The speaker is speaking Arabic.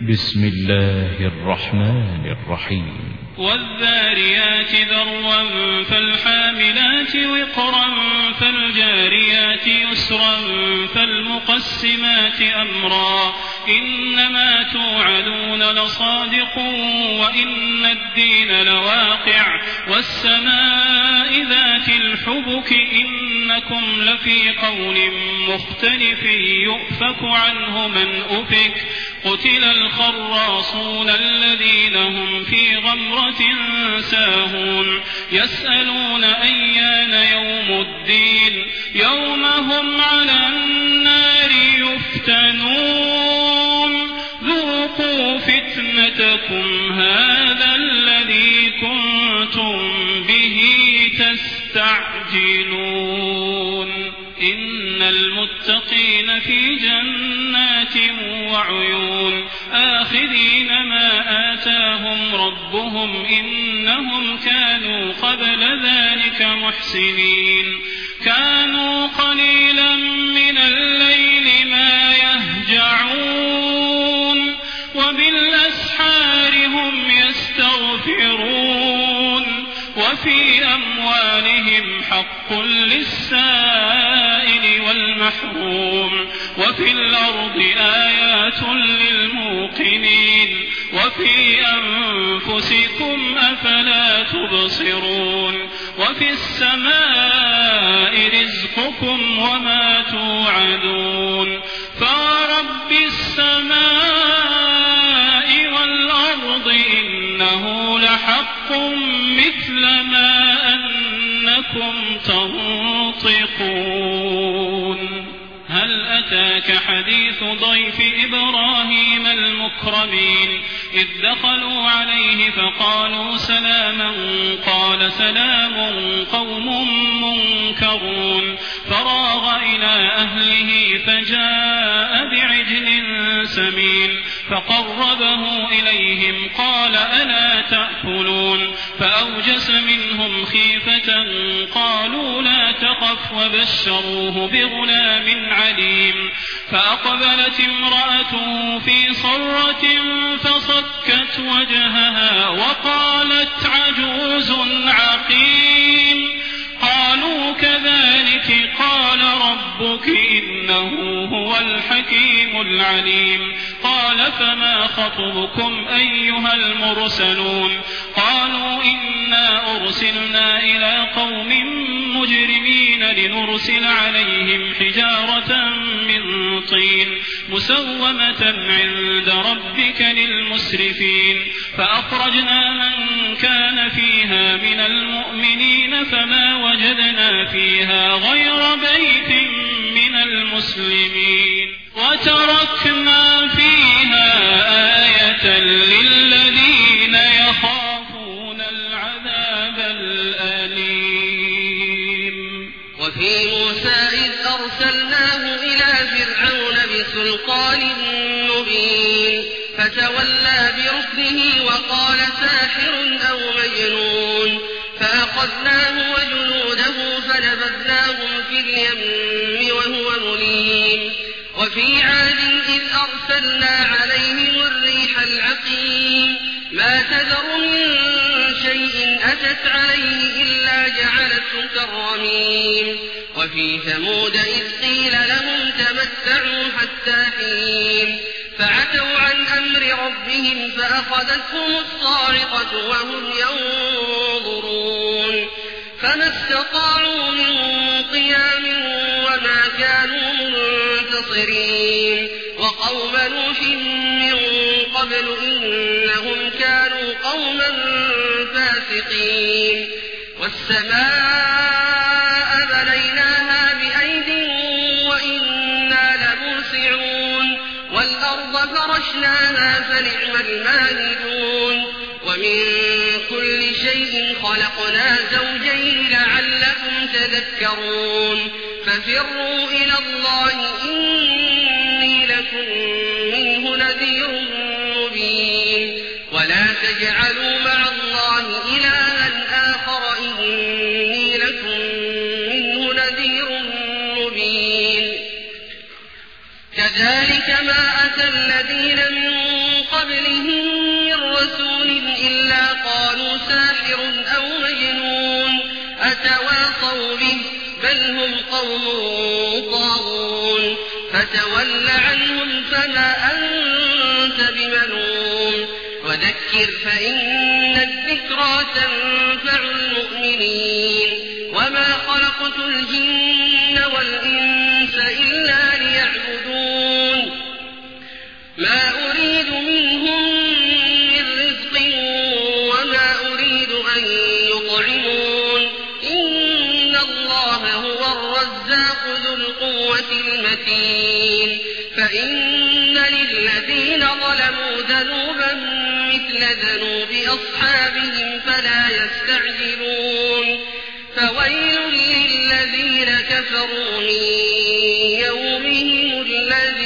بسم الله الرحمن الرحيم. والذاريات ذروا فالحاملات وقرا فالجاريات يسرا فالمقسمات أمرا إنما توعدون لصادق وإن الدين لواقع والسماء ذات الحبك إنكم لفي قول مختلف يؤفك عنه من أفك قتل الخراصون الذين هم في غمرة ساهون يسألون أيان يوم الدين يوم هم على النار يفتنون ذوقوا فتنتكم هذا الذي كنتم به تستعجلون إن المتقين في جنات وعيون آخذين ما آتاهم ربهم إنهم كانوا قبل ذلك محسنين كانوا قليلا من الليل ما يهجعون وبالأسحار هم يستغفرون وفي أموالهم حق للسائل والمحروم وفي الأرض آيات للموقنين وفي أنفسكم أفلا تبصرون وفي السماء رزقكم وما توعدون فورب السماء والأرض إنه لحق مثل ما أنكم تنطقون هل أتاك حديث ضيف إبراهيم المكرمين إذ دخلوا عليه فقالوا سلاما قال سلام قوم منكرون فراغ إلى أهله فجاء بعجل سمين فقربه إليهم قال ألا تأكلون فأوجس منهم خيفة قالوا لا تخف وبشروه بغلام عليم فأقبلت امرأته في صرة فصكت وجهها وقالت عجوز عقيم قالوا كذلك قال ربك إنه هو الحكيم العليم قال فما خطبكم أيها المرسلون قالوا إنا أرسلنا إلى قوم مجرمين لنرسل عليهم حجارة من طين مسومة عند ربك للمسرفين فأخرجنا من كان فيها من المؤمنين فما وجدنا فيها غير بيت من المسلمين وتركنا فيها آية للذين يخافون العذاب الأليم. وفي موسى إذ أرسلناه إلى فرعون بسلطان مبين فتولى بركنه وقال ساحر أو مجنون فأخذناه وجنوده فنبذناهم في اليم وهو مليم. وفي عاد إذ أرسلنا عليهم الريح العقيم ما تذر من شيء أتت عليه إلا جعلته كالرميم. وفي ثمود إذ قيل لهم تمتعوا حتى حين فعتوا عن أمر ربهم فأخذتهم الصاعقة وهم ينظرون فما استطاعوا من قيام وما كانوا منتصرين. وقوم نوح من قبل إنهم كانوا قوما فاسقين. والسماء بنيناها بأيد وإنا لموسعون والأرض فرشناها فنعم الماهدون. ومن كل شيء خلقنا زوجين لعلكم تذكرون ففروا إلى الله إني لكم منه نذير مبين. ولا تجعلوا مع الله إلها آخر إني لكم منه نذير مبين. كذلك ما أتى الذين من أحاطوا به بل هم قوم طاغون فتول عنهم فما أنت بملوم وذكر فإن الذكرى تنفع المؤمنين وما خلقت الجن والإنس إلا ليعبدون ما أريد منهم من رزق وما أريد أن يطعمون إن الله هو الرزاق ذو القوة المتين فإن للذين ظلموا ذنوبا مثل ذنوب أصحابهم فلا يستعجلون فويل للذين كفروا من يومهم الذي